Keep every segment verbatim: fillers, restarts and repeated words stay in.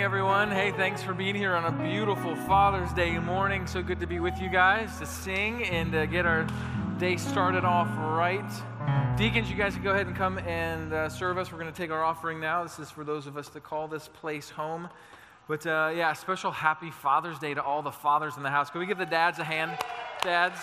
everyone. Hey, thanks for being here on a beautiful Father's Day morning. So good to be with you guys to sing and uh, get our day started off right. Deacons, you guys can go ahead and come and uh, serve us. We're going to take our offering now. This is for those of us that call this place home. But uh, yeah, special happy Father's Day to all the fathers in the house. Can we give the dads a hand? Dads.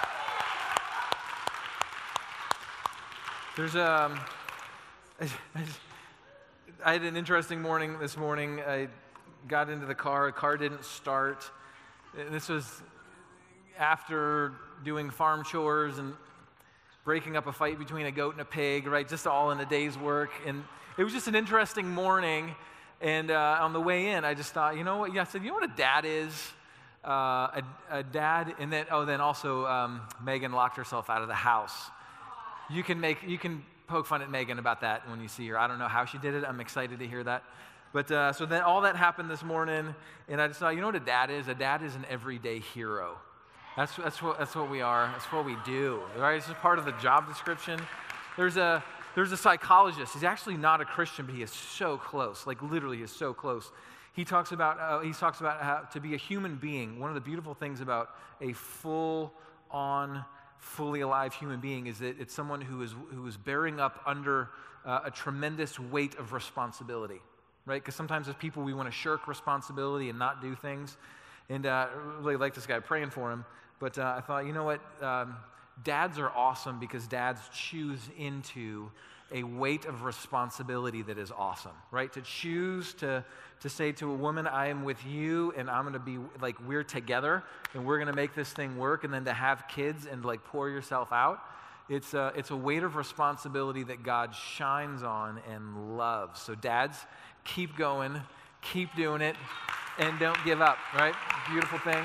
There's a... Um, I had an interesting morning this morning. I got into the car. The car didn't start. This was after doing farm chores and breaking up a fight between a goat and a pig, right? Just all in a day's work. And it was just an interesting morning. And uh, on the way in, I just thought, you know what? Yeah, I said, you know what a dad is? Uh, a, a dad, and then, oh, then also um, Megan locked herself out of the house. You can make, you can poke fun at Megan about that when you see her. I don't know how she did it. I'm excited to hear that. But uh, so then all that happened this morning, and I just thought, you know what a dad is? A dad is an everyday hero. That's that's what that's what we are. That's what we do. Right? It's just part of the job description. There's a there's a psychologist. He's actually not a Christian, but he is so close. Like literally, he is so close. He talks about uh, he talks about how to be a human being. One of the beautiful things about a full-on, fully alive human being is that it's someone who is who is bearing up under uh, a tremendous weight of responsibility, right? Because sometimes as people we want to shirk responsibility and not do things, and uh, I really like this guy, praying for him. But uh, I thought, you know what? Um, dads are awesome because dads choose into a weight of responsibility that is awesome, right? To choose to to say to a woman, I am with you, and I'm going to be, like, we're together, and we're going to make this thing work, and then to have kids and, like, pour yourself out, it's a, it's a weight of responsibility that God shines on and loves. So dads, keep going, keep doing it, and don't give up, right? Beautiful thing.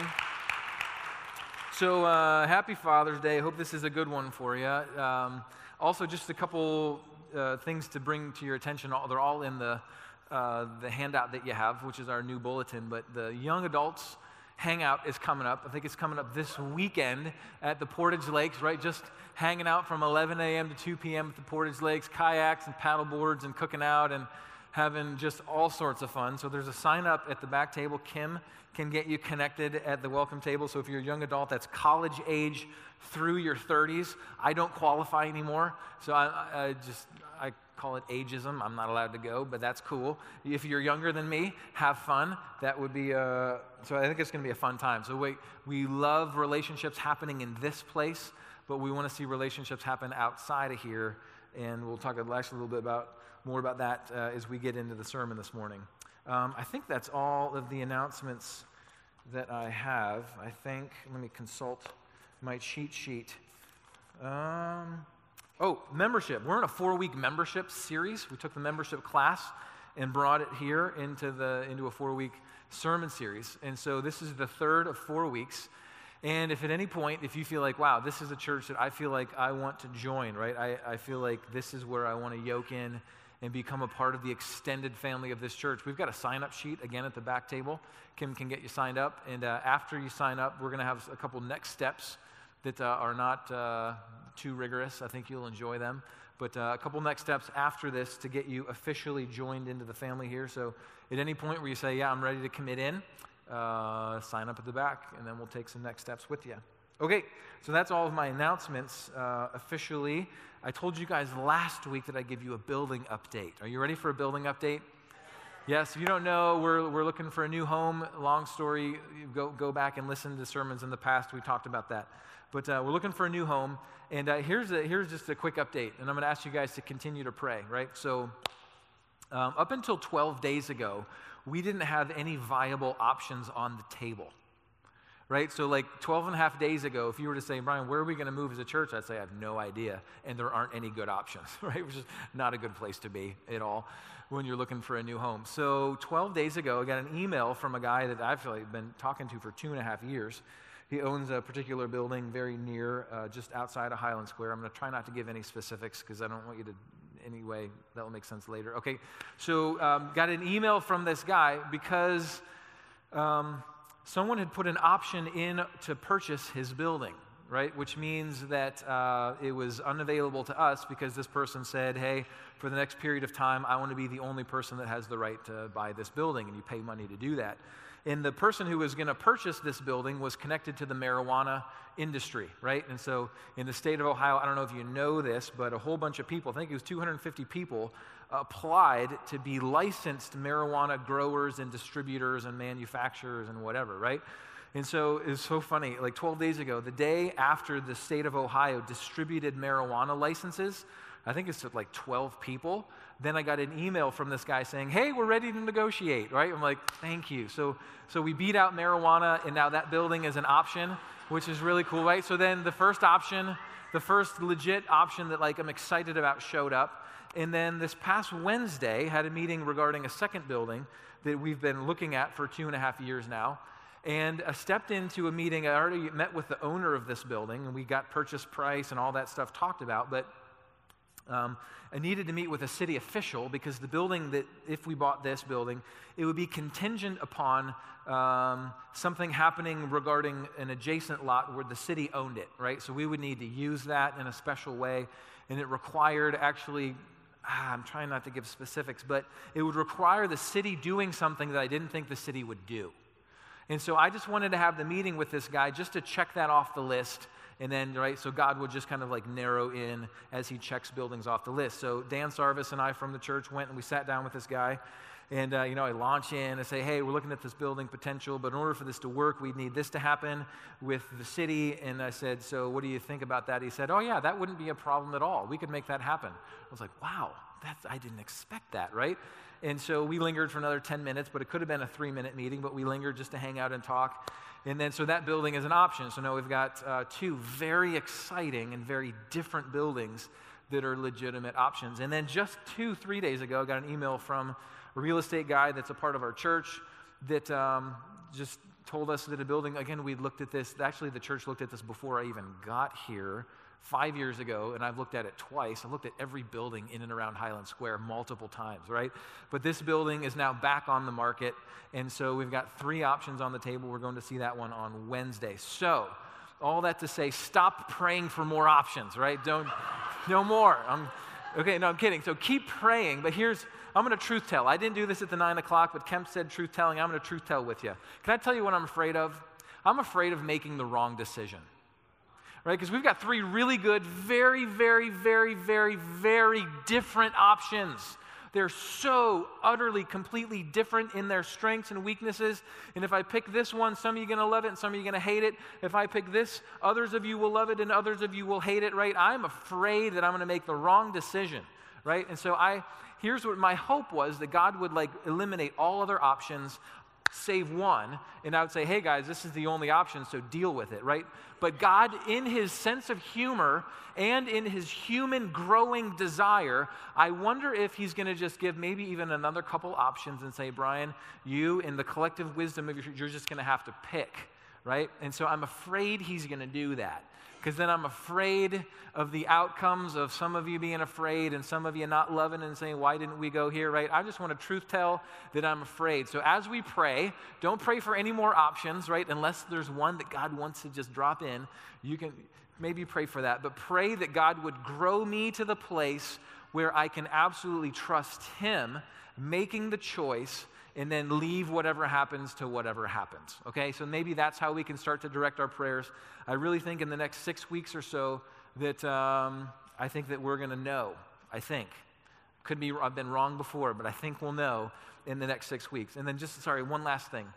So uh, happy Father's Day. I hope this is a good one for you. Um, also, just a couple uh, things to bring to your attention. They're all in the Uh, the handout that you have, which is our new bulletin, but the young adults hangout is coming up. I think it's coming up this weekend at the Portage Lakes, right? Just hanging out from eleven a.m. to two p.m. at the Portage Lakes, kayaks and paddle boards and cooking out and having just all sorts of fun. So there's a sign up at the back table. Kim can get you connected at the welcome table. So if you're a young adult that's college age through your thirties, I don't qualify anymore. So I, I just, I call it ageism. I'm not allowed to go, but that's cool. If you're younger than me, have fun. That would be, uh, so I think it's going to be a fun time. So we, we love relationships happening in this place, but we want to see relationships happen outside of here, and we'll talk actually a little bit about more about that uh, as we get into the sermon this morning. Um, I think that's all of the announcements that I have. I think, let me consult my cheat sheet. Um... Oh, membership. We're in a four-week membership series. We took the membership class and brought it here into the into a four-week sermon series. And so this is the third of four weeks. And if at any point, if you feel like, wow, this is a church that I feel like I want to join, right? I, I feel like this is where I want to yoke in and become a part of the extended family of this church. We've got a sign-up sheet, again, at the back table. Kim can get you signed up. And uh, after you sign up, we're going to have a couple next steps that uh, are not uh, too rigorous. I think you'll enjoy them. But uh, a couple next steps after this to get you officially joined into the family here. So at any point where you say, yeah, I'm ready to commit in, uh, sign up at the back, and then we'll take some next steps with you. Okay, so that's all of my announcements uh, officially. I told you guys last week that I'd give you a building update. Are you ready for a building update? Yes, if you don't know, we're we're looking for a new home. Long story, go go back and listen to sermons in the past. We talked about that. But uh, we're looking for a new home, and uh, here's a, here's just a quick update, and I'm going to ask you guys to continue to pray, right? So um, up until twelve days ago, we didn't have any viable options on the table, right? So like twelve and a half days ago, if you were to say, Brian, where are we going to move as a church? I'd say I have no idea, and there aren't any good options, right? Which is not a good place to be at all when you're looking for a new home. So twelve days ago, I got an email from a guy that I've really been talking to for two and a half years. He owns a particular building very near, uh, just outside of Highland Square. I'm going to try not to give any specifics because I don't want you to, anyway, that will make sense later. Okay, so um, got an email from this guy because um, someone had put an option in to purchase his building. right? Which means that uh, it was unavailable to us because this person said, hey, for the next period of time, I want to be the only person that has the right to buy this building, and you pay money to do that. And the person who was going to purchase this building was connected to the marijuana industry, right? And so in the state of Ohio, I don't know if you know this, but a whole bunch of people, I think it was two hundred fifty people, applied to be licensed marijuana growers and distributors and manufacturers and whatever, right? And so it's so funny, like twelve days ago, the day after the state of Ohio distributed marijuana licenses, I think it's like twelve people, then I got an email from this guy saying, hey, we're ready to negotiate, right? I'm like, thank you. So so we beat out marijuana, and now that building is an option, which is really cool, right? So then the first option, the first legit option that like I'm excited about showed up. And then this past Wednesday, had a meeting regarding a second building that we've been looking at for two and a half years now. And I stepped into a meeting. I already met with the owner of this building, and we got purchase price and all that stuff talked about. But um, I needed to meet with a city official because the building that, if we bought this building, it would be contingent upon um, something happening regarding an adjacent lot where the city owned it, right? So we would need to use that in a special way, and it required actually, ah, I'm trying not to give specifics, but it would require the city doing something that I didn't think the city would do. And so I just wanted to have the meeting with this guy just to check that off the list. And then, right, so God would just kind of like narrow in as he checks buildings off the list. So Dan Sarvis and I from the church went and we sat down with this guy. And, uh, you know, I launch in and say, hey, we're looking at this building potential, but in order for this to work, we need this to happen with the city. And I said, so what do you think about that? He said, oh, yeah, that wouldn't be a problem at all. We could make that happen. I was like, wow, that's, I didn't expect that, right? And so we lingered for another ten minutes, but it could have been a three-minute meeting, but we lingered just to hang out and talk. And then so that building is an option. So now we've got uh, two very exciting and very different buildings that are legitimate options. And then just two, three days ago, I got an email from a real estate guy that's a part of our church that um, just told us that a building, again, we looked at this, actually the church looked at this before I even got here, five years ago, and I've looked at it twice. I've looked at every building in and around Highland Square multiple times, right? But this building is now back on the market, and so we've got three options on the table. We're going to see that one on Wednesday. So, all that to say, stop praying for more options, right? Don't, no more. I'm, okay, no, I'm kidding. So keep praying, but here's, I'm going to truth tell. I didn't do this at the nine o'clock, but Kemp said truth telling. I'm going to truth tell with you. Can I tell you what I'm afraid of? I'm afraid of making the wrong decision. Right? Because we've got three really good, very, very, very, very, very different options. They're so utterly, completely different in their strengths and weaknesses. And if I pick this one, some of you are going to love it and some of you are going to hate it. If I pick this, others of you will love it and others of you will hate it, right? I'm afraid that I'm going to make the wrong decision, right? And so I, here's what my hope was, that God would like eliminate all other options, save one, and I would say, hey guys, this is the only option, so deal with it, right? But God, in his sense of humor and in his human growing desire, I wonder if he's going to just give maybe even another couple options and say, Brian, you in the collective wisdom of your, you're just going to have to pick, right? And so I'm afraid he's going to do that. Because then I'm afraid of the outcomes of some of you being afraid and some of you not loving and saying, why didn't we go here, right? I just want to truth tell that I'm afraid. So as we pray, don't pray for any more options, right? Unless there's one that God wants to just drop in. You can maybe pray for that. But pray that God would grow me to the place where I can absolutely trust him making the choice and then leave whatever happens to whatever happens, okay? So maybe that's how we can start to direct our prayers. I really think in the next six weeks or so that um, I think that we're going to know, I think. Could be, I've been wrong before, but I think we'll know in the next six weeks. And then just, sorry, one last thing.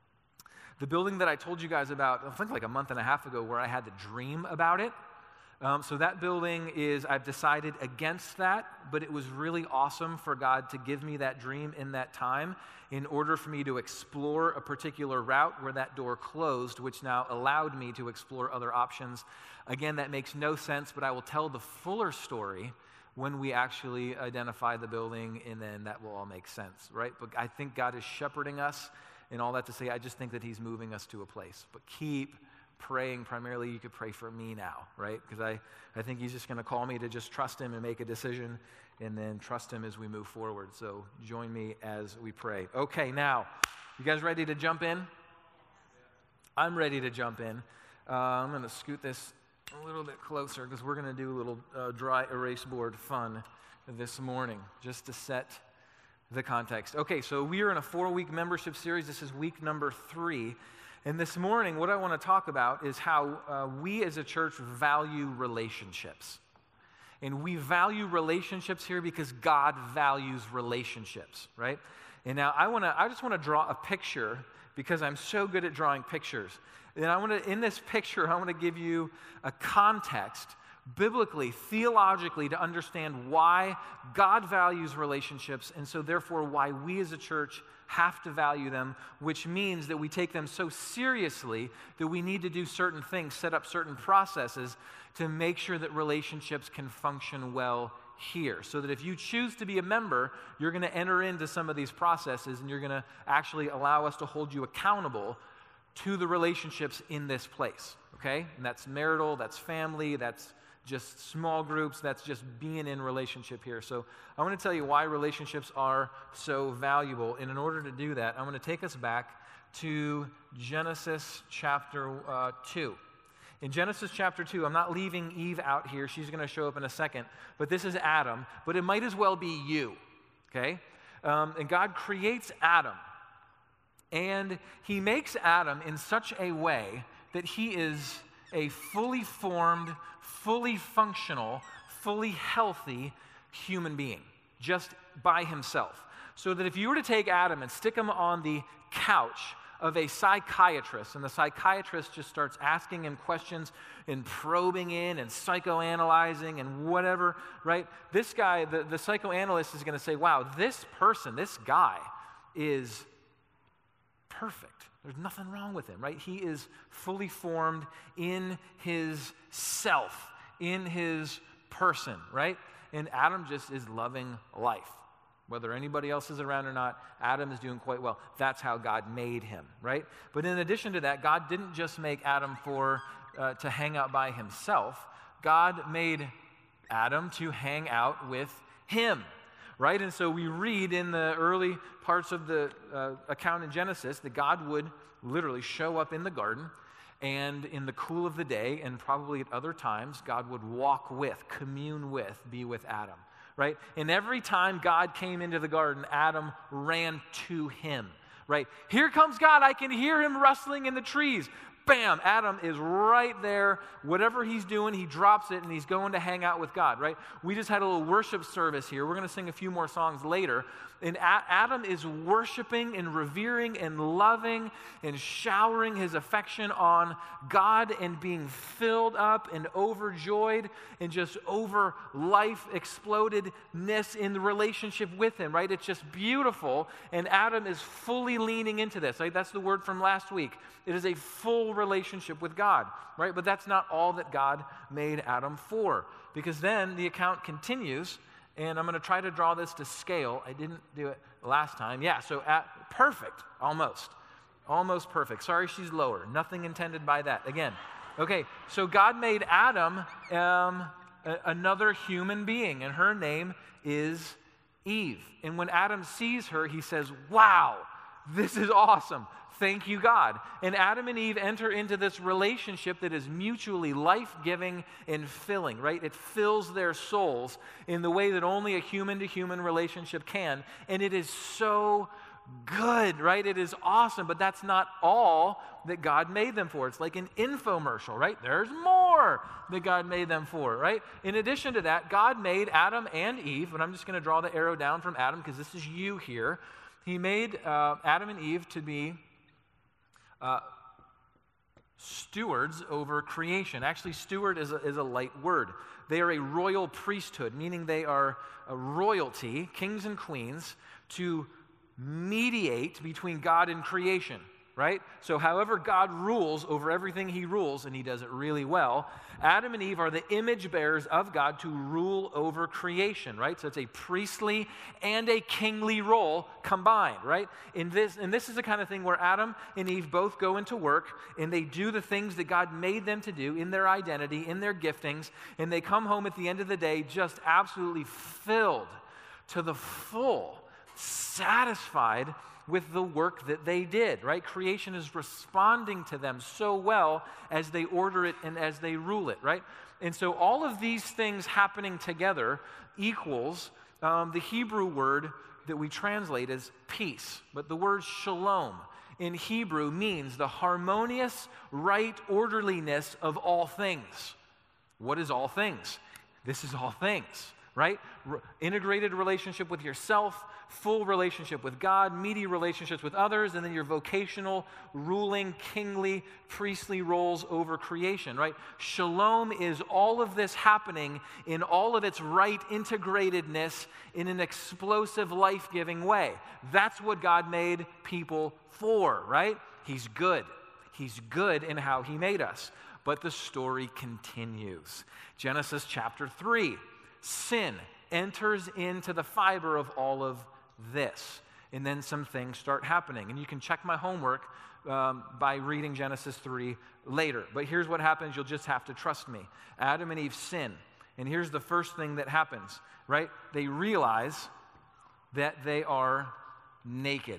The building that I told you guys about, I think like a month and a half ago, where I had the dream about it, Um, so that building is, I've decided against that, but it was really awesome for God to give me that dream in that time in order for me to explore a particular route where that door closed, which now allowed me to explore other options. Again, that makes no sense, but I will tell the fuller story when we actually identify the building, and then that will all make sense, right? But I think God is shepherding us, and all that to say, I just think that he's moving us to a place. But keep praying. Primarily, you could pray for me now, right? Because I, I think he's just going to call me to just trust him and make a decision and then trust him as we move forward. So join me as we pray. Okay, now, you guys ready to jump in? I'm ready to jump in. Uh, I'm going to scoot this a little bit closer because we're going to do a little uh, dry erase board fun this morning just to set the context. Okay, so we are in a four-week membership series. This is week number three. And this morning, what I want to talk about is how uh, we as a church value relationships. And we value relationships here because God values relationships, right? And now I want to, I just want to draw a picture because I'm so good at drawing pictures. And I want to, in this picture, I want to give you a context biblically, theologically, to understand why God values relationships, and so therefore why we as a church have to value them, which means that we take them so seriously that we need to do certain things, set up certain processes to make sure that relationships can function well here. So that if you choose to be a member, you're going to enter into some of these processes, and you're going to actually allow us to hold you accountable to the relationships in this place, okay? And that's marital, that's family, that's just small groups, that's just being in relationship here. So I want to tell you why relationships are so valuable. And in order to do that, I'm going to take us back to Genesis chapter uh, two. In Genesis chapter two, I'm not leaving Eve out here. She's going to show up in a second. But this is Adam. But it might as well be you, okay? Um, and God creates Adam. And he makes Adam in such a way that he is a fully formed, fully functional, fully healthy human being, just by himself. So that if you were to take Adam and stick him on the couch of a psychiatrist, and the psychiatrist just starts asking him questions and probing in and psychoanalyzing and whatever, right? This guy, the, the psychoanalyst is going to say, wow, this person, this guy is perfect. There's nothing wrong with him, right? He is fully formed in his self, in his person, right? And Adam just is loving life. Whether anybody else is around or not, Adam is doing quite well. That's how God made him, right? But in addition to that, God didn't just make Adam for uh, to hang out by himself. God made Adam to hang out with him, right? And so we read in the early parts of the uh, account in Genesis that God would literally show up in the garden, and in the cool of the day, and probably at other times, God would walk with, commune with, be with Adam, right? And every time God came into the garden, Adam ran to him, right? Here comes God. I can hear him rustling in the trees. Bam, Adam is right there. Whatever he's doing, he drops it, and he's going to hang out with God, right? We just had a little worship service here. We're going to sing a few more songs later. And Adam is worshiping and revering and loving and showering his affection on God and being filled up and overjoyed and just over life explodedness in the relationship with him, right? It's just beautiful. And Adam is fully leaning into this, right? That's the word from last week. It is a full relationship with God, right? But that's not all that God made Adam for, because then the account continues. And I'm going to try to draw this to scale. I didn't do it last time. Yeah, so at, perfect, almost. Almost perfect. Sorry she's lower. Nothing intended by that. Again, okay, so God made Adam um, a, another human being, and her name is Eve. And when Adam sees her, he says, wow, this is awesome. Thank you, God. And Adam and Eve enter into this relationship that is mutually life-giving and filling, right? It fills their souls in the way that only a human-to-human relationship can. And it is so good, right? It is awesome, but that's not all that God made them for. It's like an infomercial, right? There's more that God made them for, right? In addition to that, God made Adam and Eve, and I'm just going to draw the arrow down from Adam because this is you here. He made uh, Adam and Eve to be Uh, stewards over creation. Actually, steward is a, is a light word. They are a royal priesthood, meaning they are a royalty, kings and queens, to mediate between God and creation, right? So however God rules over everything he rules, and he does it really well, Adam and Eve are the image bearers of God to rule over creation, right? So it's a priestly and a kingly role combined, right? In this, and this is the kind of thing where Adam and Eve both go into work, and they do the things that God made them to do in their identity, in their giftings, and they come home at the end of the day just absolutely filled to the full, satisfied with the work that they did, right? Creation is responding to them so well as they order it and as they rule it, right? And so all of these things happening together equals um, the Hebrew word that we translate as peace. But the word shalom in Hebrew means the harmonious, right orderliness of all things. What is all things? This is all things, right? Re- integrated relationship with yourself, full relationship with God, meaty relationships with others, and then your vocational, ruling, kingly, priestly roles over creation, right? Shalom is all of this happening in all of its right integratedness in an explosive, life-giving way. That's what God made people for, right? He's good. He's good in how he made us. But the story continues. Genesis chapter three, sin enters into the fiber of all of this. And then some things start happening. And you can check my homework um, by reading Genesis three later. But here's what happens. You'll just have to trust me. Adam and Eve sin. And here's the first thing that happens, right? They realize that they are naked.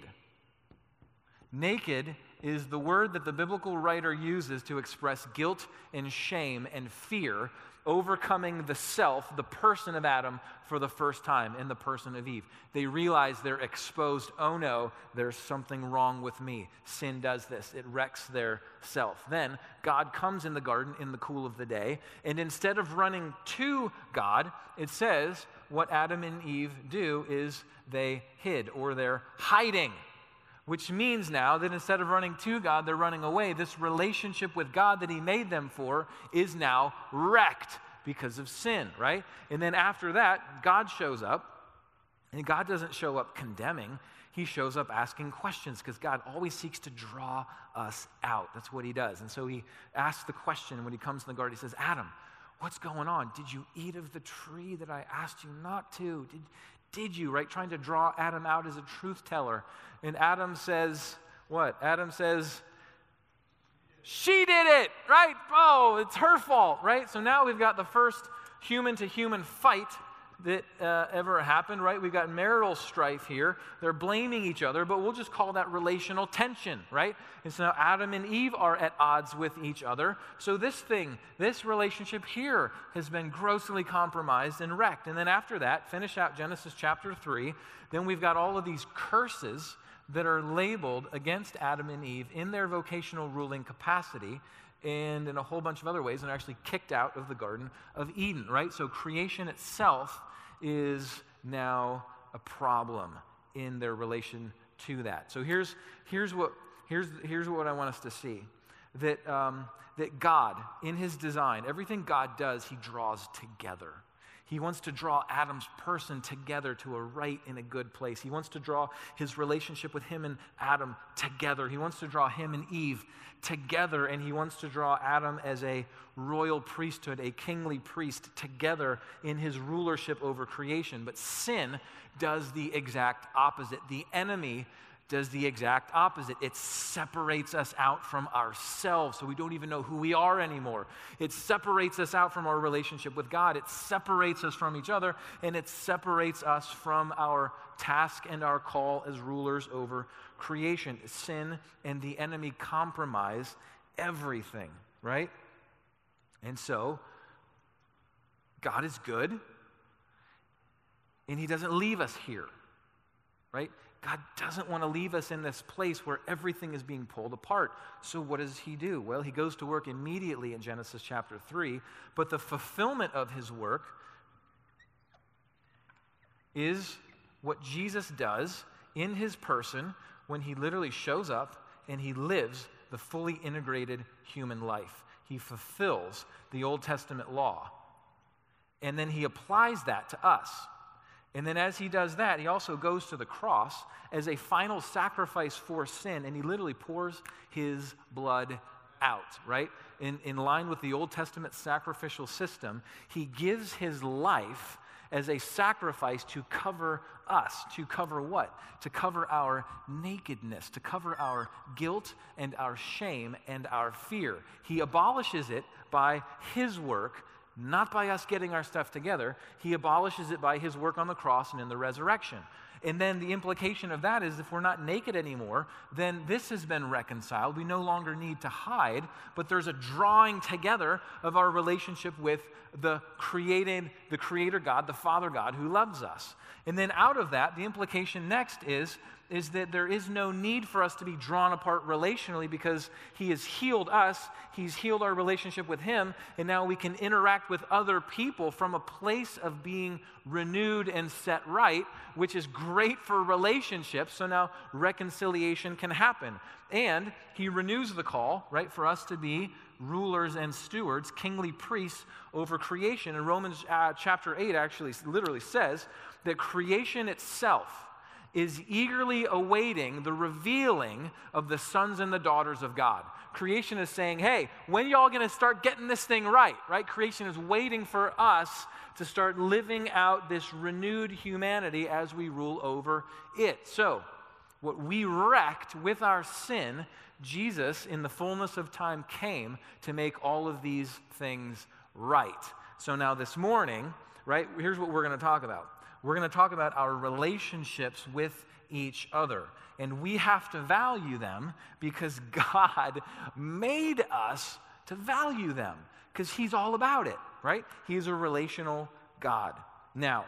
Naked is the word that the biblical writer uses to express guilt and shame and fear, overcoming the self, the person of Adam, for the first time in the person of Eve. They realize they're exposed. Oh no, there's something wrong with me. Sin does this. It wrecks their self. Then God comes in the garden in the cool of the day, and instead of running to God, it says what Adam and Eve do is they hid, or they're hiding. Which means now that instead of running to God, they're running away. This relationship with God that he made them for is now wrecked because of sin, right? And then after that, God shows up, and God doesn't show up condemning. He shows up asking questions, because God always seeks to draw us out. That's what he does. And so he asks the question when he comes in the garden. He says, Adam, what's going on? Did you eat of the tree that I asked you not to? Did Did you, right? Trying to draw Adam out as a truth teller. And Adam says, what? Adam says, she did it, right? Oh, it's her fault, right? So now we've got the first human-to-human fight that uh, ever happened, right? We've got marital strife here. They're blaming each other, but we'll just call that relational tension, right? And so now Adam and Eve are at odds with each other. So this thing, this relationship here has been grossly compromised and wrecked. And then after that, finish out Genesis chapter three, then we've got all of these curses that are labeled against Adam and Eve in their vocational ruling capacity, and in a whole bunch of other ways, and are actually kicked out of the Garden of Eden, right? So creation itself is now a problem in their relation to that. So here's here's what here's here's what I want us to see, that um, that God, in his design, everything God does, he draws together. He wants to draw Adam's person together to a right and a good place. He wants to draw his relationship with him and Adam together. He wants to draw him and Eve together, and he wants to draw Adam as a royal priesthood, a kingly priest, together in his rulership over creation. But sin does the exact opposite. The enemy does the exact opposite. It separates us out from ourselves, so we don't even know who we are anymore. It separates us out from our relationship with God. It separates us from each other, and it separates us from our task and our call as rulers over creation. Sin and the enemy compromise everything, right? And so, God is good, and he doesn't leave us here, right? God doesn't want to leave us in this place where everything is being pulled apart. So what does he do? Well, he goes to work immediately in Genesis chapter three, but the fulfillment of his work is what Jesus does in his person when he literally shows up and he lives the fully integrated human life. He fulfills the Old Testament law, and then he applies that to us. And then as he does that, he also goes to the cross as a final sacrifice for sin, and he literally pours his blood out, right? In, in line with the Old Testament sacrificial system, he gives his life as a sacrifice to cover us. To cover what? To cover our nakedness, to cover our guilt and our shame and our fear. He abolishes it by his work, not by us getting our stuff together. He abolishes it by his work on the cross and in the resurrection. And then the implication of that is if we're not naked anymore, then this has been reconciled. We no longer need to hide, but there's a drawing together of our relationship with the created, the Creator God, the Father God who loves us. And then out of that, the implication next is, is that there is no need for us to be drawn apart relationally because He has healed us, He's healed our relationship with Him, and now we can interact with other people from a place of being renewed and set right, which is great for relationships, so now reconciliation can happen. And He renews the call, right, for us to be rulers and stewards, kingly priests over creation. And Romans uh, chapter eight actually literally says that creation itself is eagerly awaiting the revealing of the sons and the daughters of God. Creation is saying, hey, when y'all going to start getting this thing right, right? Creation is waiting for us to start living out this renewed humanity as we rule over it. So, what we wrecked with our sin, Jesus, in the fullness of time, came to make all of these things right. So now this morning, right, here's what we're going to talk about. We're going to talk about our relationships with each other. And we have to value them because God made us to value them because He's all about it, right? He's a relational God. Now,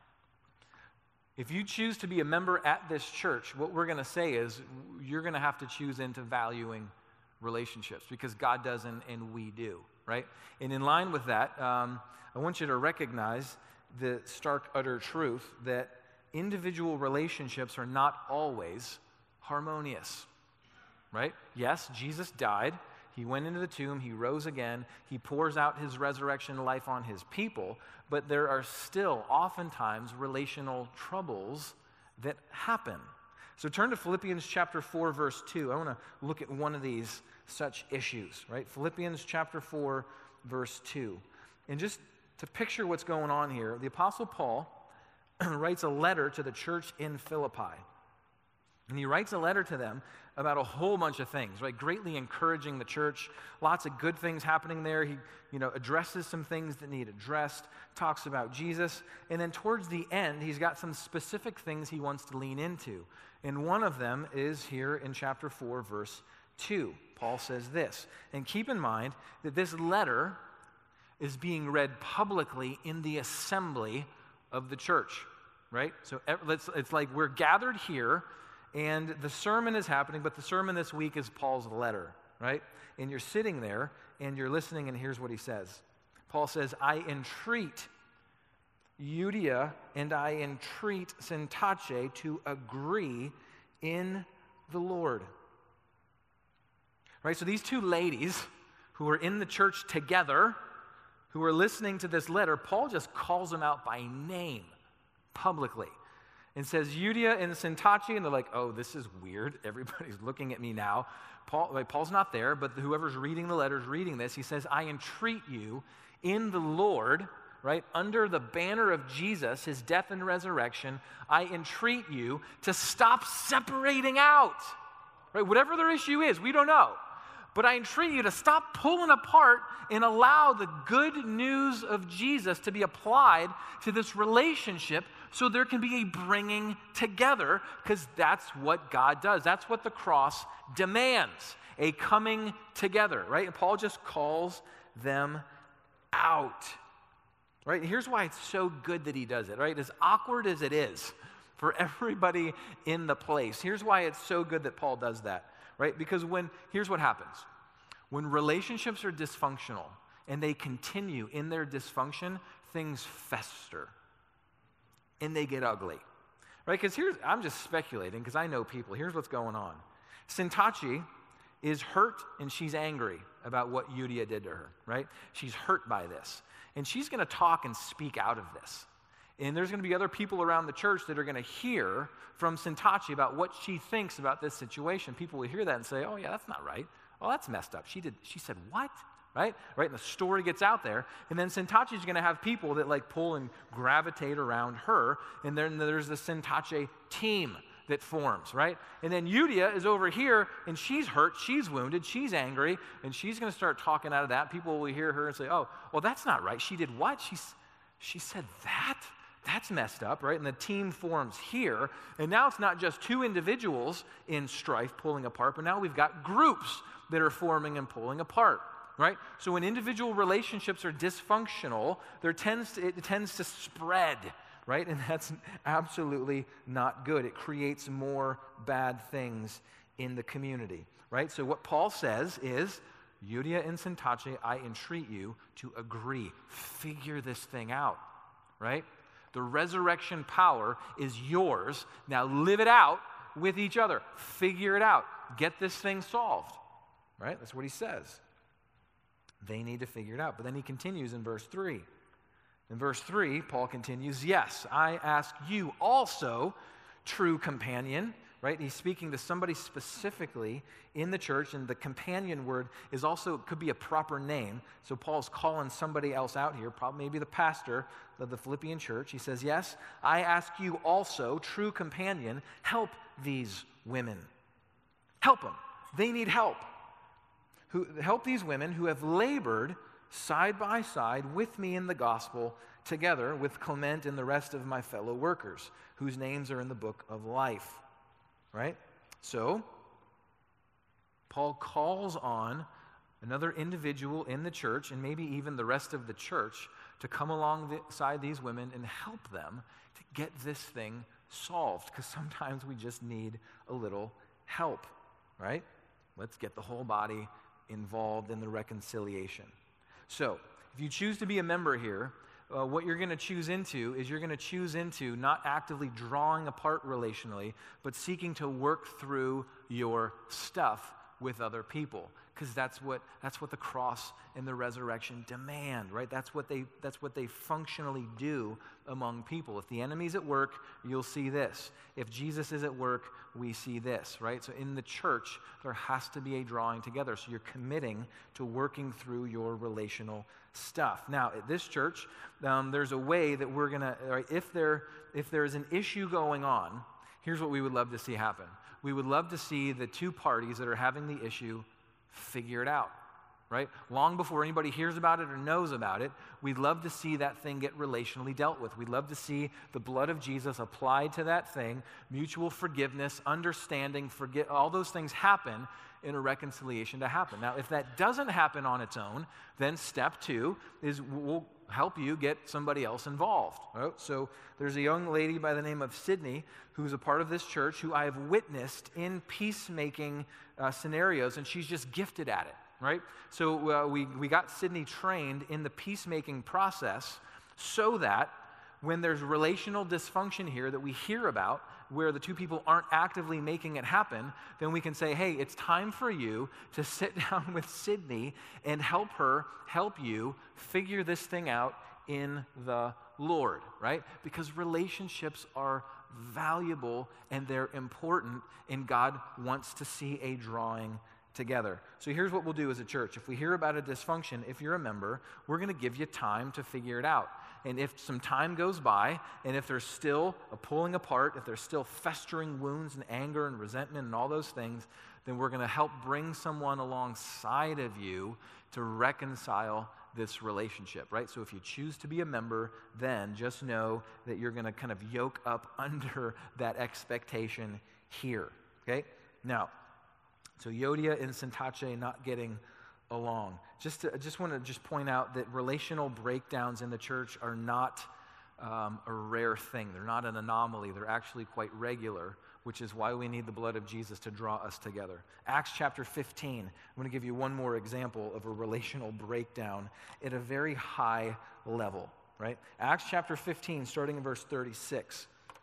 if you choose to be a member at this church, what we're going to say is you're going to have to choose into valuing relationships because God does and, and we do, right? And in line with that, um, I want you to recognize the stark, utter truth that individual relationships are not always harmonious, right? Yes, Jesus died. He went into the tomb. He rose again. He pours out His resurrection life on His people, but there are still oftentimes relational troubles that happen. So turn to Philippians chapter four, verse two. I want to look at one of these such issues, right? Philippians chapter four, verse two. And just to picture what's going on here, the Apostle Paul writes a letter to the church in Philippi. And he writes a letter to them about a whole bunch of things, right? Greatly encouraging the church, lots of good things happening there. He, you know, addresses some things that need addressed, talks about Jesus, and then towards the end, he's got some specific things he wants to lean into. And one of them is here in chapter four, verse two. Paul says this, and keep in mind that this letter is being read publicly in the assembly of the church, right? So let's, it's like we're gathered here, and the sermon is happening, but the sermon this week is Paul's letter, right? And you're sitting there, and you're listening, and here's what he says. Paul says, I entreat Euodia, and I entreat Syntyche to agree in the Lord. Right, so these two ladies who are in the church together, who are listening to this letter, Paul just calls them out by name publicly and says, Euodia and Syntyche, and they're like, oh, this is weird. Everybody's looking at me now. Paul, like, Paul's not there, but whoever's reading the letter is reading this. He says, I entreat you in the Lord, right, under the banner of Jesus, His death and resurrection, I entreat you to stop separating out, right? Whatever their issue is, we don't know. But I entreat you to stop pulling apart and allow the good news of Jesus to be applied to this relationship so there can be a bringing together, because that's what God does. That's what the cross demands, a coming together, right? And Paul just calls them out, right? And here's why it's so good that he does it, right? As awkward as it is for everybody in the place, here's why it's so good that Paul does that. Right? Because when, here's what happens. When relationships are dysfunctional and they continue in their dysfunction, things fester and they get ugly. Right? Because here's, I'm just speculating because I know people. Here's what's going on. Syntyche is hurt and she's angry about what Euodia did to her, right? She's hurt by this. And she's going to talk and speak out of this. And there's going to be other people around the church that are going to hear from Syntyche about what she thinks about this situation. People will hear that and say, oh, yeah, that's not right. Oh, that's messed up. She did. She said, what? Right? Right? And the story gets out there. And then Syntyche is going to have people that like pull and gravitate around her. And then there's the Syntyche team that forms, right? And then Euodia is over here, and she's hurt, she's wounded, she's angry, and she's going to start talking out of that. People will hear her and say, oh, well, that's not right. She did what? She's, she said that? That's messed up, right? And the team forms here. And now it's not just two individuals in strife pulling apart, but now we've got groups that are forming and pulling apart, right? So when individual relationships are dysfunctional, there tends to, it tends to spread, right? And that's absolutely not good. It creates more bad things in the community, right? So what Paul says is, Euodia and Syntyche, I entreat you to agree. Figure this thing out, right? The resurrection power is yours. Now live it out with each other. Figure it out. Get this thing solved, right? That's what he says. They need to figure it out. But then he continues in verse three. In verse three, Paul continues, yes, I ask you also, true companion, right? He's speaking to somebody specifically in the church, and the companion word is also, could be a proper name. So Paul's calling somebody else out here, probably maybe the pastor of the Philippian church. He says, yes, I ask you also, true companion, help these women. Help them. They need help. Who, help these women who have labored side by side with me in the gospel, together with Clement and the rest of my fellow workers, whose names are in the book of life. Right? So, Paul calls on another individual in the church, and maybe even the rest of the church, to come alongside these women and help them to get this thing solved, because sometimes we just need a little help, right? Let's get the whole body involved in the reconciliation. So, if you choose to be a member here, Uh, what you're going to choose into is you're going to choose into not actively drawing apart relationally, but seeking to work through your stuff with other people, because that's what that's what the cross and the resurrection demand, right? That's what they that's what they functionally do among people. If the enemy's at work, you'll see this. If Jesus is at work, we see this, right? So in the church, there has to be a drawing together. So you're committing to working through your relational stuff. Now, at this church, um, there's a way that we're going to, right, if there if there is an issue going on, here's what we would love to see happen. We would love to see the two parties that are having the issue figure it out, right? Long before anybody hears about it or knows about it, we'd love to see that thing get relationally dealt with. We'd love to see the blood of Jesus applied to that thing, mutual forgiveness, understanding, forget, all those things happen in a reconciliation to happen. Now, if that doesn't happen on its own, then step two is we'll help you get somebody else involved. Right? So there's a young lady by the name of Sydney who's a part of this church who I have witnessed in peacemaking uh, scenarios, and she's just gifted at it, right? So uh, we, we got Sydney trained in the peacemaking process so that when there's relational dysfunction here that we hear about, where the two people aren't actively making it happen, then we can say, hey, it's time for you to sit down with Sydney and help her, help you figure this thing out in the Lord, right? Because relationships are valuable and they're important, and God wants to see a drawing together. So here's what we'll do as a church. If we hear about a dysfunction, if you're a member, we're going to give you time to figure it out. And if some time goes by, and if there's still a pulling apart, if there's still festering wounds and anger and resentment and all those things, then we're going to help bring someone alongside of you to reconcile this relationship, right? So if you choose to be a member, then just know that you're going to kind of yoke up under that expectation here, okay? Now, so Euodia and Syntyche not getting along. Just to, I just want to just point out that relational breakdowns in the church are not um, a rare thing. They're not an anomaly. They're actually quite regular, which is why we need the blood of Jesus to draw us together. Acts chapter fifteen, I'm going to give you one more example of a relational breakdown at a very high level, right? Acts chapter fifteen, starting in verse thirty-six,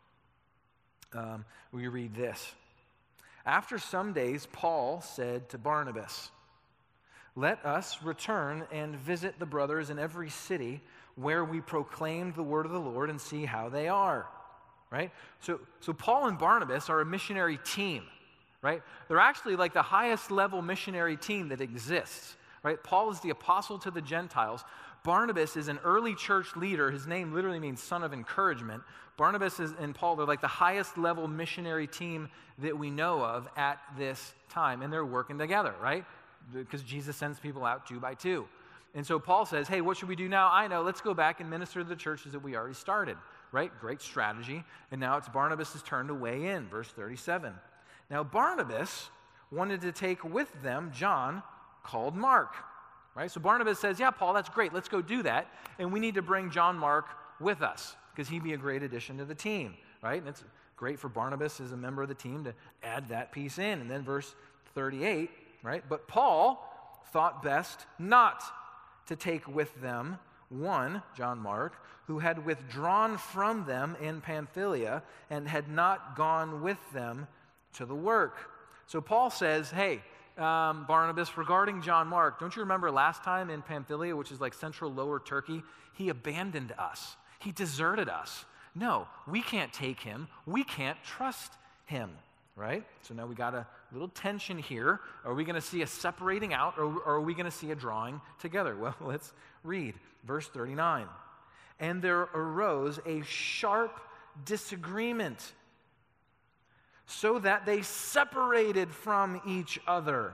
um, we read this. After some days, Paul said to Barnabas, let us return and visit the brothers in every city where we proclaimed the word of the Lord and see how they are, right? So, so Paul and Barnabas are a missionary team, right? They're actually like the highest level missionary team that exists, right? Paul is the apostle to the Gentiles. Barnabas is an early church leader. His name literally means son of encouragement. Barnabas is, and Paul, they're like the highest level missionary team that we know of at this time, and they're working together, right? Because Jesus sends people out two by two. And so Paul says, hey, what should we do now? I know, let's go back and minister to the churches that we already started. right? Great strategy. And now it's Barnabas' turn to weigh in, verse thirty-seven. Now Barnabas wanted to take with them John, called Mark, right? So Barnabas says, yeah, Paul, that's great. Let's go do that. And we need to bring John Mark with us because he'd be a great addition to the team, right? And it's great for Barnabas as a member of the team to add that piece in. And then verse thirty-eight, right? But Paul thought best not to take with them one, John Mark, who had withdrawn from them in Pamphylia and had not gone with them to the work. So Paul says, hey, um, Barnabas, regarding John Mark, don't you remember last time in Pamphylia, which is like central lower Turkey, he abandoned us. He deserted us. No, we can't take him. We can't trust him, right? So now we got a little tension here. Are we going to see a separating out, or, or are we going to see a drawing together? Well, let's read verse thirty-nine. And there arose a sharp disagreement, so that they separated from each other.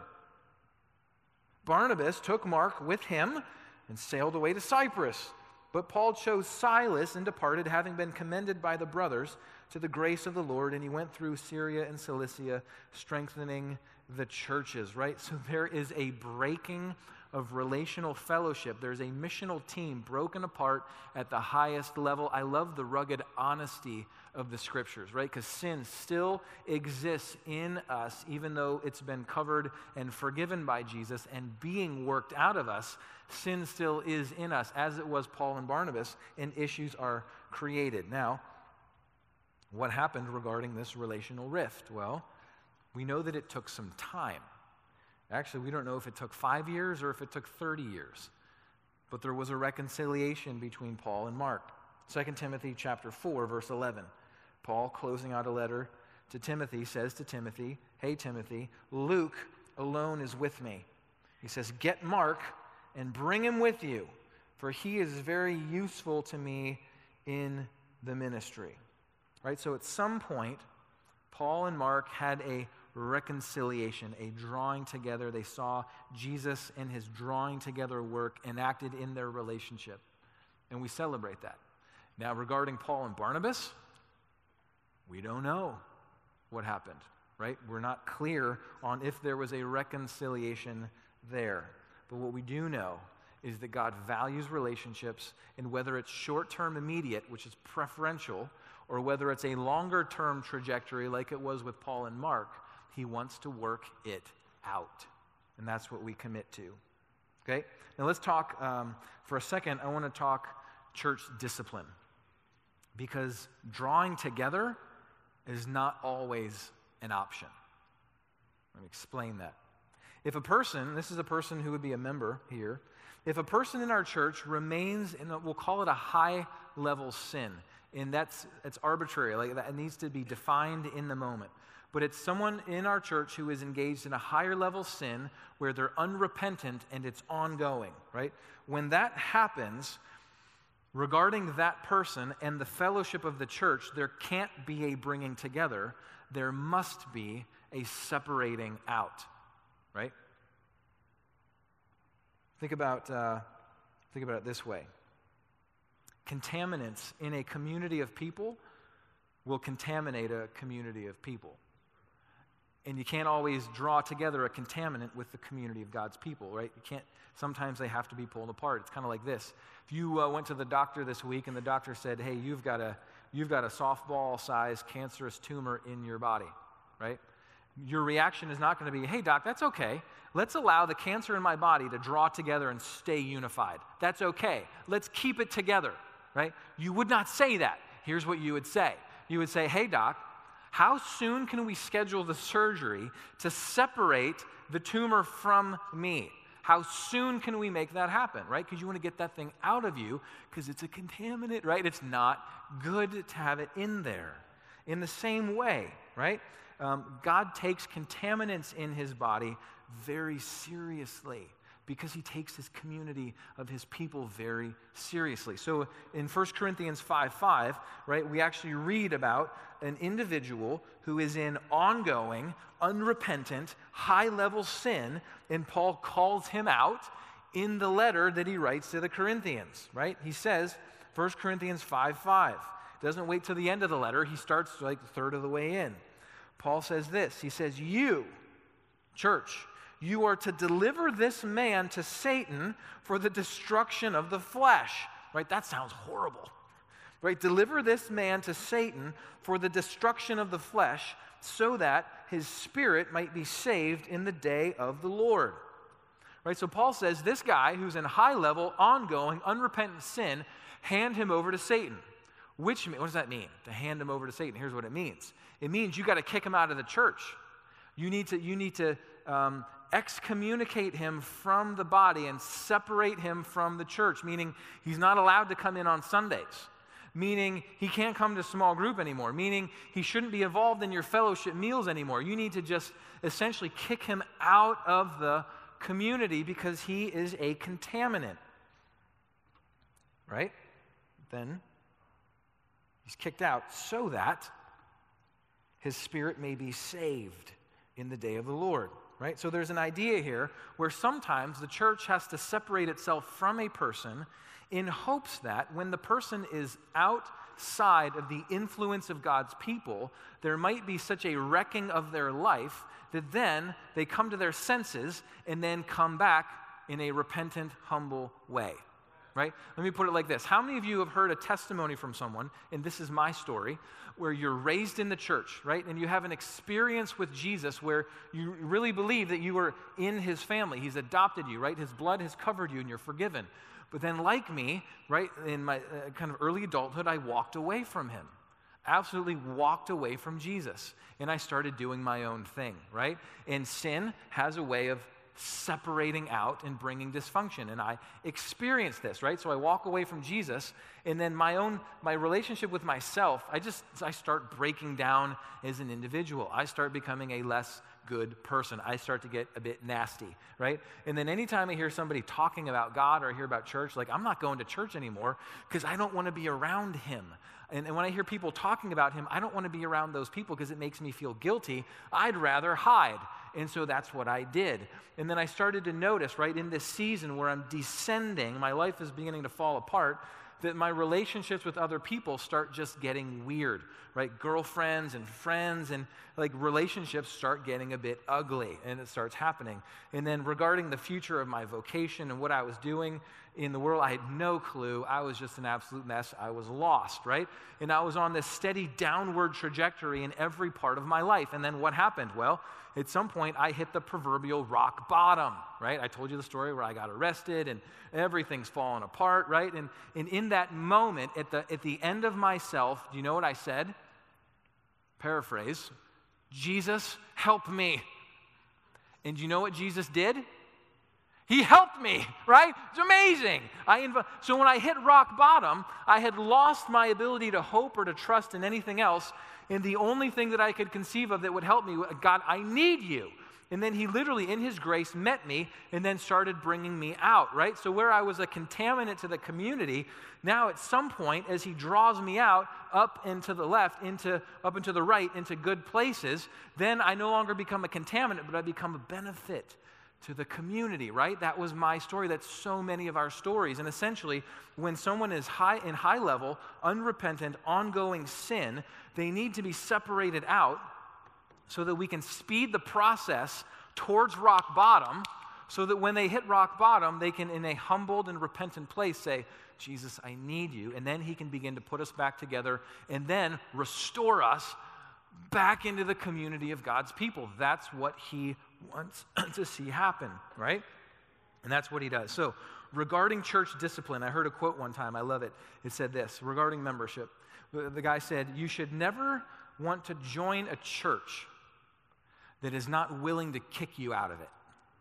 Barnabas took Mark with him and sailed away to Cyprus. But Paul chose Silas and departed, having been commended by the brothers to the grace of the Lord, and he went through Syria and Cilicia, strengthening the churches, right? So there is a breaking of relational fellowship. There's a missional team broken apart at the highest level. I love the rugged honesty of the scriptures, right? Because sin still exists in us, even though it's been covered and forgiven by Jesus and being worked out of us. Sin still is in us, as it was Paul and Barnabas, and issues are created. Now, what happened regarding this relational rift? Well, we know that it took some time. Actually, we don't know if it took five years or if it took thirty years. But there was a reconciliation between Paul and Mark. Second Timothy chapter four, verse eleven. Paul, closing out a letter to Timothy, says to Timothy, hey, Timothy, Luke alone is with me. He says, get Mark and bring him with you, for he is very useful to me in the ministry. Right? So at some point, Paul and Mark had a reconciliation, a drawing together. They saw Jesus and his drawing together work enacted in their relationship. And we celebrate that. Now, regarding Paul and Barnabas, we don't know what happened, right? We're not clear on if there was a reconciliation there. But what we do know is that God values relationships, and whether it's short-term immediate, which is preferential, or whether it's a longer-term trajectory like it was with Paul and Mark, he wants to work it out. And that's what we commit to. Okay? Now let's talk, um, for a second, I want to talk church discipline. Because drawing together is not always an option. Let me explain that. If a person, this is a person who would be a member here, if a person in our church remains in, a, we'll call it a high-level sin, and that's it's arbitrary, like that, it needs to be defined in the moment. But it's someone in our church who is engaged in a higher-level sin where they're unrepentant and it's ongoing, right? When that happens, regarding that person and the fellowship of the church, there can't be a bringing together. There must be a separating out, right? Think about, uh, think about it this way. Contaminants in a community of people will contaminate a community of people. And you can't always draw together a contaminant with the community of God's people, right? You can't. Sometimes they have to be pulled apart. It's kind of like this. If you uh, went to the doctor this week and the doctor said, hey, you've got a you've got a softball-sized cancerous tumor in your body, right? Your reaction is not going to be, hey, doc, that's okay. Let's allow the cancer in my body to draw together and stay unified. That's okay. Let's keep it together, right? You would not say that. Here's what you would say. You would say, hey, doc, how soon can we schedule the surgery to separate the tumor from me? How soon can we make that happen, right? Because you want to get that thing out of you because it's a contaminant, right? It's not good to have it in there. In the same way, right? Um, God takes contaminants in his body very seriously because he takes his community of his people very seriously. So in First Corinthians five five, right, we actually read about an individual who is in ongoing, unrepentant, high-level sin, and Paul calls him out in the letter that he writes to the Corinthians, right? He says, First Corinthians five five, doesn't wait till the end of the letter. He starts like a third of the way in. Paul says this. He says, you, church, you are to deliver this man to Satan for the destruction of the flesh. Right? That sounds horrible. Right? Deliver this man to Satan for the destruction of the flesh, so that his spirit might be saved in the day of the Lord. Right? So Paul says, this guy who's in high-level, ongoing, unrepentant sin, hand him over to Satan. Which, what does that mean, to hand him over to Satan? Here's what it means. It means you got to kick him out of the church. You need to, you need to um, excommunicate him from the body and separate him from the church, meaning he's not allowed to come in on Sundays, meaning he can't come to small group anymore, meaning he shouldn't be involved in your fellowship meals anymore. You need to just essentially kick him out of the community because he is a contaminant. Right? Then he's kicked out so that his spirit may be saved in the day of the Lord. Right? So there's an idea here where sometimes the church has to separate itself from a person in hopes that when the person is outside of the influence of God's people, there might be such a wrecking of their life that then they come to their senses and then come back in a repentant, humble way. Right? Let me put it like this. How many of you have heard a testimony from someone, and this is my story, where you're raised in the church, right? And you have an experience with Jesus where you really believe that you are in his family. He's adopted you, right? His blood has covered you and you're forgiven. But then like me, right, in my uh, kind of early adulthood, I walked away from him. Absolutely walked away from Jesus. And I started doing my own thing, right? And sin has a way of separating out and bringing dysfunction. And I experienced this, right? So I walk away from Jesus, and then my own, my relationship with myself, I just, I start breaking down as an individual. I start becoming a less good person. I start to get a bit nasty, right? And then anytime I hear somebody talking about God or I hear about church, like, I'm not going to church anymore because I don't want to be around him. And, and when I hear people talking about him, I don't want to be around those people because it makes me feel guilty. I'd rather hide. And so that's what I did. And then I started to notice, right, in this season where I'm descending, my life is beginning to fall apart, that my relationships with other people start just getting weird, right? Girlfriends and friends and like relationships start getting a bit ugly, and it starts happening. And then regarding the future of my vocation and what I was doing in the world, I had no clue. I was just an absolute mess. I was lost, right? And I was on this steady downward trajectory in every part of my life. And then what happened? Well, at some point, I hit the proverbial rock bottom, right? I told you the story where I got arrested and everything's falling apart, right? And, and in that moment, at the, at the end of myself, do you know what I said? Paraphrase, Jesus, help me. And do you know what Jesus did? He helped me, right? It's amazing. I inv- so when I hit rock bottom, I had lost my ability to hope or to trust in anything else. And the only thing that I could conceive of that would help me, God, I need you. And then he literally, in his grace, met me and then started bringing me out, right? So where I was a contaminant to the community, now at some point, as he draws me out, up and to the left, into up and to the right, into good places, then I no longer become a contaminant, but I become a benefit to the community, right? That was my story. That's so many of our stories. And essentially, when someone is high in high level, unrepentant, ongoing sin, they need to be separated out so that we can speed the process towards rock bottom, so that when they hit rock bottom, they can, in a humbled and repentant place, say, Jesus, I need you. And then he can begin to put us back together and then restore us back into the community of God's people. That's what he wants to see happen, right? And that's what he does. So regarding church discipline, I heard a quote one time. I love it. It said this, regarding membership. The, the guy said, you should never want to join a church that is not willing to kick you out of it.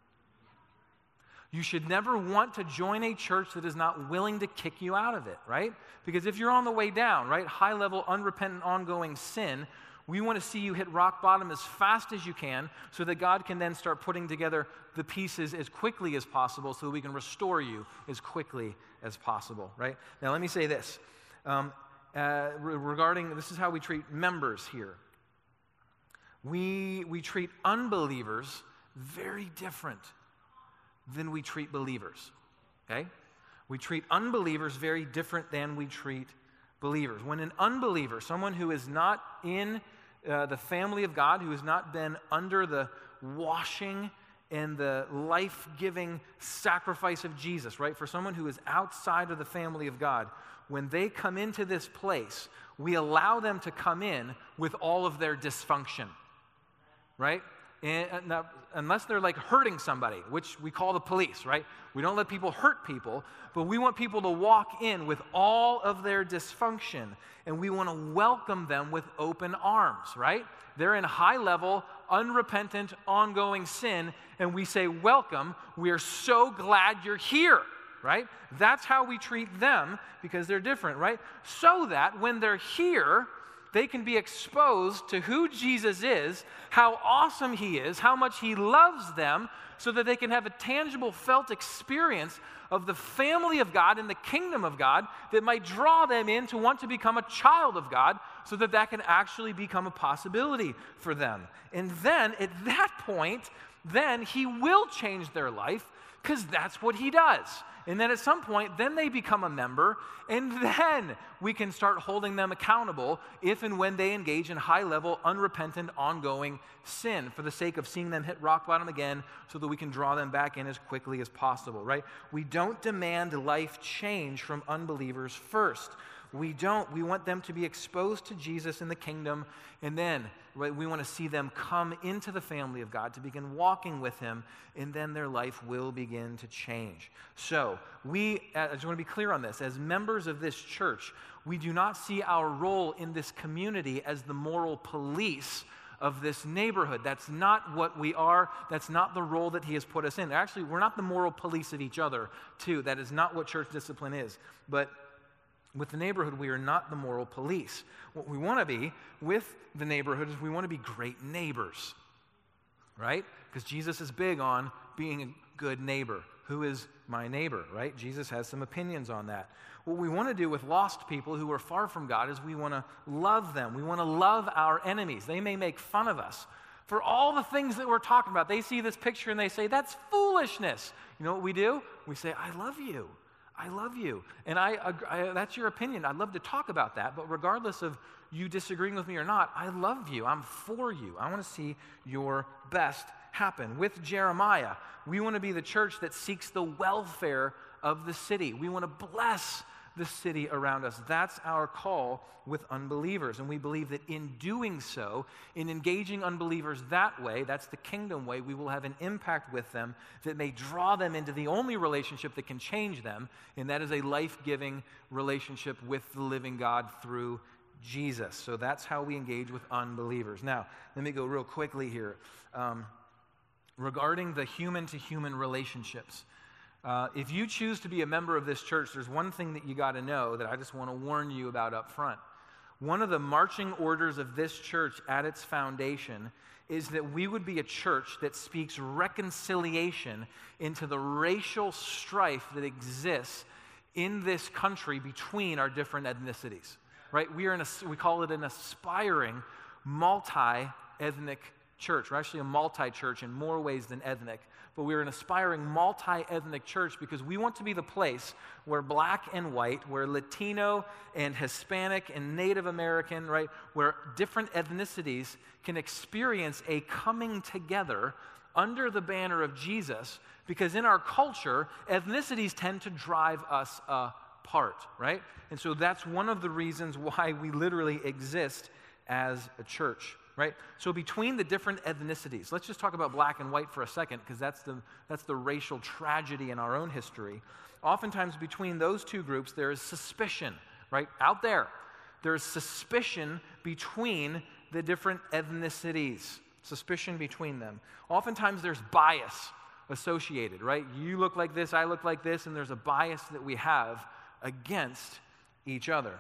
You should never want to join a church that is not willing to kick you out of it, right? Because if you're on the way down, right, high-level, unrepentant, ongoing sin, we want to see you hit rock bottom as fast as you can so that God can then start putting together the pieces as quickly as possible so that we can restore you as quickly as possible, right? Now, let me say this. Um, uh, re- regarding, this is how we treat members here. We, we treat unbelievers very different than we treat believers, okay? We treat unbelievers very different than we treat believers. When an unbeliever, someone who is not in uh, the family of God, who has not been under the washing and the life-giving sacrifice of Jesus, right? For someone who is outside of the family of God, when they come into this place, we allow them to come in with all of their dysfunction, right? And now, unless they're like hurting somebody, which we call the police, right? We don't let people hurt people, but we want people to walk in with all of their dysfunction, and we want to welcome them with open arms, right? They're in high-level, unrepentant, ongoing sin, and we say, welcome, we are so glad you're here, right? That's how we treat them, because they're different, right? So that when they're here, they can be exposed to who Jesus is, how awesome he is, how much he loves them, so that they can have a tangible, felt experience of the family of God and the kingdom of God that might draw them in to want to become a child of God, so that that can actually become a possibility for them. And then, at that point, then he will change their life, because that's what he does. And then at some point, then they become a member, and then we can start holding them accountable if and when they engage in high-level, unrepentant, ongoing sin for the sake of seeing them hit rock bottom again so that we can draw them back in as quickly as possible, right? We don't demand life change from unbelievers first. We don't. We want them to be exposed to Jesus in the kingdom, and then right, we want to see them come into the family of God to begin walking with him, and then their life will begin to change. So we, I just want to be clear on this, as members of this church, we do not see our role in this community as the moral police of this neighborhood. That's not what we are. That's not the role that he has put us in. Actually, we're not the moral police of each other, too. That is not what church discipline is. But with the neighborhood, we are not the moral police. What we want to be with the neighborhood is we want to be great neighbors, right? Because Jesus is big on being a good neighbor. Who is my neighbor, right? Jesus has some opinions on that. What we want to do with lost people who are far from God is we want to love them. We want to love our enemies. They may make fun of us for all the things that we're talking about. They see this picture and they say, that's foolishness. You know what we do? We say, I love you. I love you. And I, I, that's your opinion. I'd love to talk about that. But regardless of you disagreeing with me or not, I love you. I'm for you. I want to see your best happen. With Jeremiah, we want to be the church that seeks the welfare of the city. We want to bless the city around us. That's our call with unbelievers. And we believe that in doing so, in engaging unbelievers that way, that's the kingdom way, we will have an impact with them that may draw them into the only relationship that can change them, and that is a life-giving relationship with the living God through Jesus. So that's how we engage with unbelievers. Now, let me go real quickly here. Um, regarding the human-to-human relationships, Uh, if you choose to be a member of this church, there's one thing that you got to know that I just want to warn you about up front. One of the marching orders of this church at its foundation is that we would be a church that speaks reconciliation into the racial strife that exists in this country between our different ethnicities, right? We are in a, we call it an aspiring multi-ethnic church. We're actually a multi-church in more ways than ethnic. But we're an aspiring multi-ethnic church because we want to be the place where black and white, where Latino and Hispanic and Native American, right, where different ethnicities can experience a coming together under the banner of Jesus, because in our culture, ethnicities tend to drive us apart, right? And so that's one of the reasons why we literally exist as a church. Right? So between the different ethnicities, let's just talk about black and white for a second, because that's the, that's the racial tragedy in our own history. Oftentimes between those two groups, there is suspicion, right? Out there, there is suspicion between the different ethnicities, suspicion between them. Oftentimes there's bias associated, right? You look like this, I look like this, and there's a bias that we have against each other.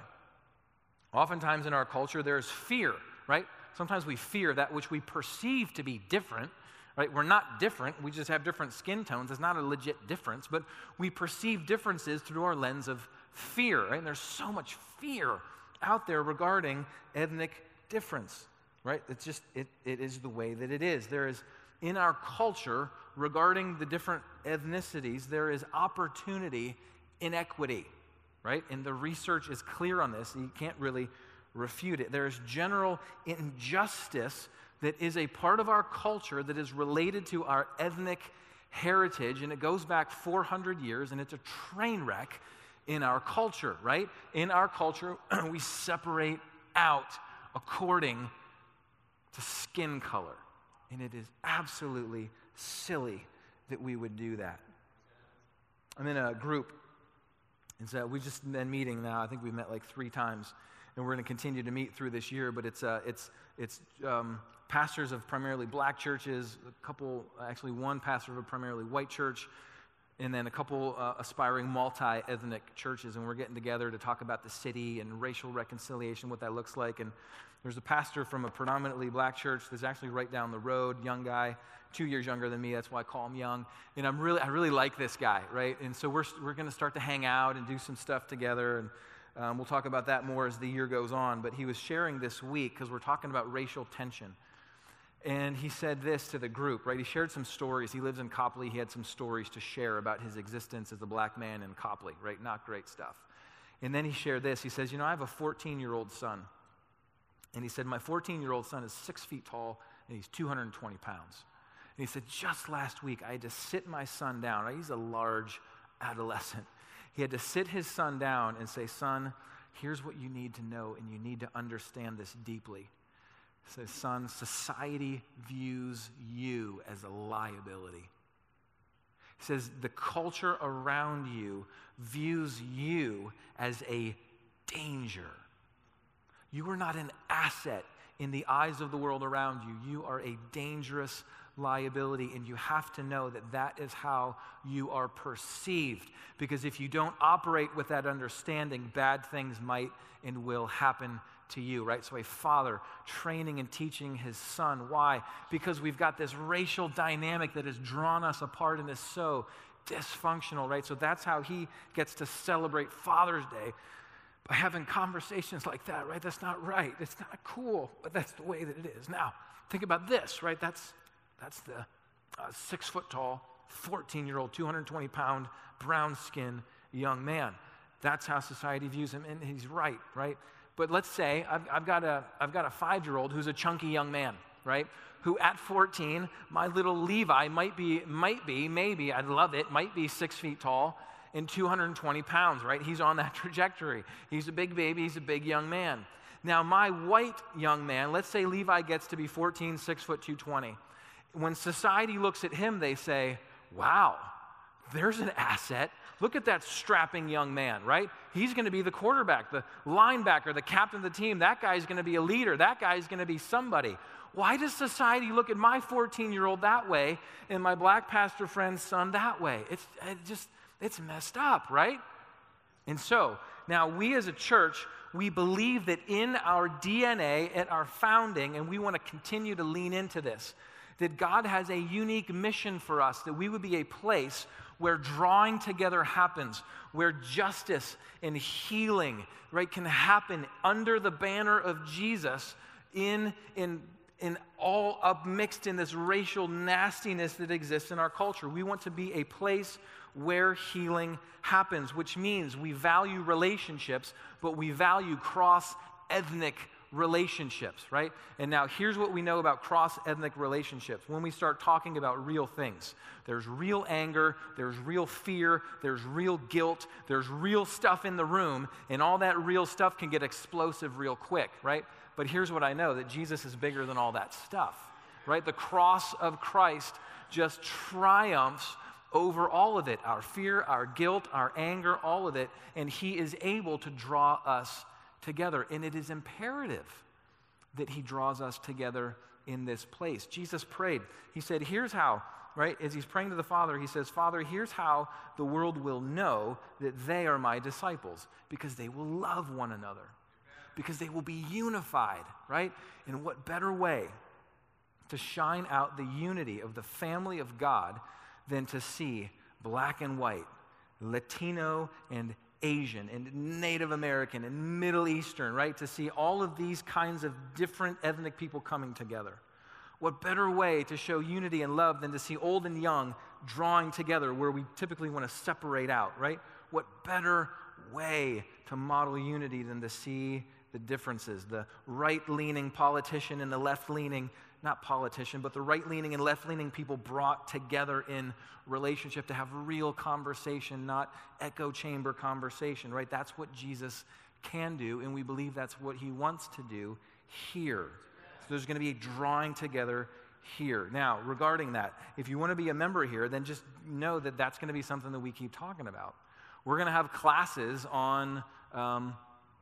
Oftentimes in our culture, there's fear, right? Sometimes we fear that which we perceive to be different, right? We're not different. We just have different skin tones. It's not a legit difference, but we perceive differences through our lens of fear, right? And there's so much fear out there regarding ethnic difference, right? It's just, it, it is the way that it is. There is, in our culture, regarding the different ethnicities, there is opportunity inequity, right? And the research is clear on this, and you can't really refute it. There is general injustice that is a part of our culture that is related to our ethnic heritage, and it goes back four hundred years, and it's a train wreck in our culture, right? In our culture, we separate out according to skin color, and it is absolutely silly that we would do that. I'm in a group, and so we've just been meeting now. I think we've met like three times, and we're going to continue to meet through this year. But it's uh, it's it's um, pastors of primarily black churches, a couple, actually one pastor of a primarily white church, and then a couple uh, aspiring multi-ethnic churches. And we're getting together to talk about the city and racial reconciliation, what that looks like. And there's a pastor from a predominantly black church that's actually right down the road, young guy, two years younger than me. That's why I call him young. And I'm really, I really like this guy, right? And so we're we're going to start to hang out and do some stuff together. And um, we'll talk about that more as the year goes on. But he was sharing this week, because we're talking about racial tension. And he said this to the group, right? He shared some stories. He lives in Copley. He had some stories to share about his existence as a black man in Copley, right? Not great stuff. And then he shared this. He says, you know, I have a fourteen-year-old son. And he said, my fourteen-year-old son is six feet tall, and he's two hundred twenty pounds. And he said, just last week, I had to sit my son down. Right? He's a large adolescent. He had to sit his son down and say, son, here's what you need to know, and you need to understand this deeply. He says, son, society views you as a liability. He says, the culture around you views you as a danger. You are not an asset in the eyes of the world around you. You are a dangerous liability, and you have to know that that is how you are perceived. Because if you don't operate with that understanding, bad things might and will happen to you, right? So a father training and teaching his son. Why? Because we've got this racial dynamic that has drawn us apart and is so dysfunctional, right? So that's how he gets to celebrate Father's Day, by having conversations like that, right? That's not right. It's not cool, but that's the way that it is. Now, think about this, right? That's that's the uh, six-foot-tall, fourteen-year-old, two hundred twenty pound, brown-skinned young man. That's how society views him, and he's right, right? But let's say I've, I've got a I've got a five-year-old who's a chunky young man, right? Who at fourteen, my little Levi might be, might be, maybe, I'd love it, might be six feet tall, and two hundred twenty pounds, right? He's on that trajectory. He's a big baby. He's a big young man. Now, my white young man, let's say Levi gets to be fourteen, six foot, two twenty. When society looks at him, they say, wow, there's an asset. Look at that strapping young man, right? He's going to be the quarterback, the linebacker, the captain of the team. That guy's going to be a leader. That guy's going to be somebody. Why does society look at my fourteen-year-old that way and my black pastor friend's son that way? It's it just... It's messed up, right? And so, now we as a church, we believe that in our D N A, at our founding, and we want to continue to lean into this, that God has a unique mission for us, that we would be a place where drawing together happens, where justice and healing, right, can happen under the banner of Jesus in, in, in all up mixed in this racial nastiness that exists in our culture. We want to be a place where healing happens, which means we value relationships, but we value cross-ethnic relationships, right? And now here's what we know about cross-ethnic relationships. When we start talking about real things, there's real anger, there's real fear, there's real guilt, there's real stuff in the room, and all that real stuff can get explosive real quick, right? But here's what I know, that Jesus is bigger than all that stuff, right? The cross of Christ just triumphs over all of it, our fear, our guilt, our anger, all of it, and he is able to draw us together. And it is imperative that he draws us together in this place. Jesus prayed. He said, here's how, right? As he's praying to the Father, he says, Father, here's how the world will know that they are my disciples, because they will love one another, because they will be unified, right? And what better way to shine out the unity of the family of God than to see black and white, Latino and Asian and Native American and Middle Eastern, right? To see all of these kinds of different ethnic people coming together. What better way to show unity and love than to see old and young drawing together where we typically want to separate out, right? What better way to model unity than to see the differences. The right-leaning politician and the left-leaning, not politician, but the right-leaning and left-leaning people brought together in relationship to have real conversation, not echo chamber conversation, right? That's what Jesus can do, and we believe that's what he wants to do here. So there's going to be a drawing together here. Now, regarding that, if you want to be a member here, then just know that that's going to be something that we keep talking about. We're going to have classes on um,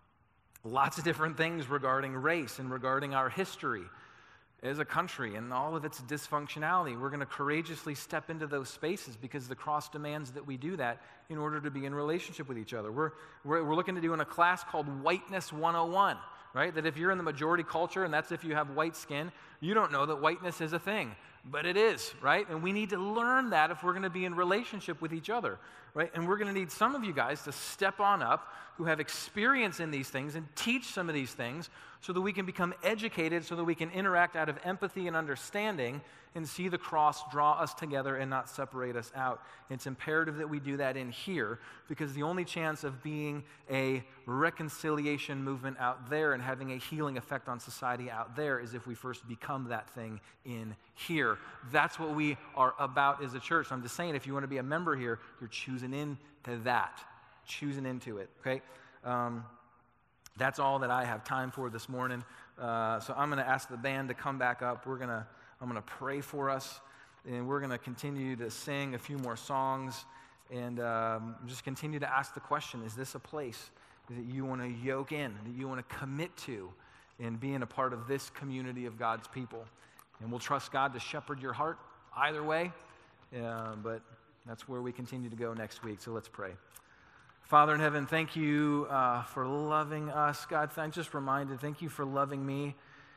lots of different things regarding race and regarding our history as a country and all of its dysfunctionality. We're going to courageously step into those spaces because the cross demands that we do that in order to be in relationship with each other. We're, we're, we're looking to do in a class called Whiteness one oh one, right? That if you're in the majority culture, and that's if you have white skin, you don't know that whiteness is a thing, but it is, right? And we need to learn that if we're going to be in relationship with each other, right? And we're going to need some of you guys to step on up who have experience in these things and teach some of these things so that we can become educated, so that we can interact out of empathy and understanding and see the cross draw us together and not separate us out. It's imperative that we do that in here because the only chance of being a reconciliation movement out there and having a healing effect on society out there is if we first become that thing in here. That's what we are about as a church. I'm just saying, if you want to be a member here, you're choosing into that, choosing into it, okay? Um, that's all that I have time for this morning. Uh, so I'm going to ask the band to come back up. We're going to, I'm going to pray for us, and we're going to continue to sing a few more songs, and um, just continue to ask the question: is this a place that you want to yoke in, that you want to commit to, in being a part of this community of God's people? And we'll trust God to shepherd your heart either way, uh, but that's where we continue to go next week. So let's pray. Father in heaven, thank you uh, for loving us. God, I'm just reminded, thank you for loving me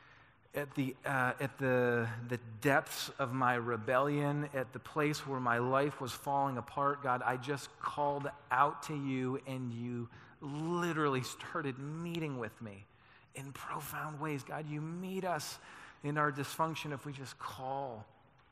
at the uh, at the the depths of my rebellion, at the place where my life was falling apart. God, I just called out to you, and you literally started meeting with me in profound ways. God, you meet us in our dysfunction if we just call,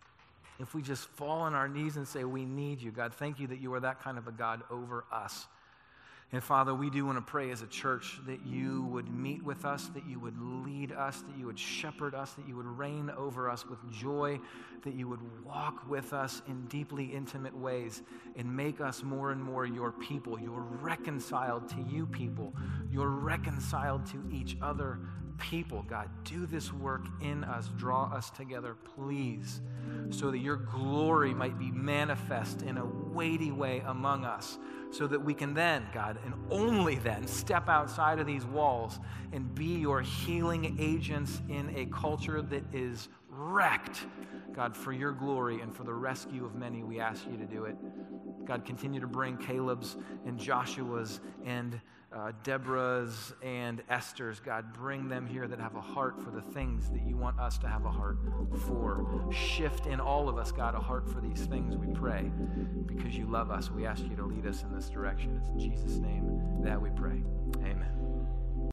if we just fall on our knees and say, we need you. God, thank you that you are that kind of a God over us. And Father, we do want to pray as a church that you would meet with us, that you would lead us, that you would shepherd us, that you would reign over us with joy, that you would walk with us in deeply intimate ways and make us more and more your people. You're reconciled to you people. You're reconciled to each other people. God, do this work in us. Draw us together, please, so that your glory might be manifest in a weighty way among us, so that we can then, God, and only then, step outside of these walls and be your healing agents in a culture that is wrecked. God, for your glory and for the rescue of many, we ask you to do it. God, continue to bring Caleb's and Joshua's and uh, Deborah's and Esther's. God, bring them here that have a heart for the things that you want us to have a heart for. Shift in all of us, God, a heart for these things, we pray. Because you love us, we ask you to lead us in this direction. It's in Jesus' name that we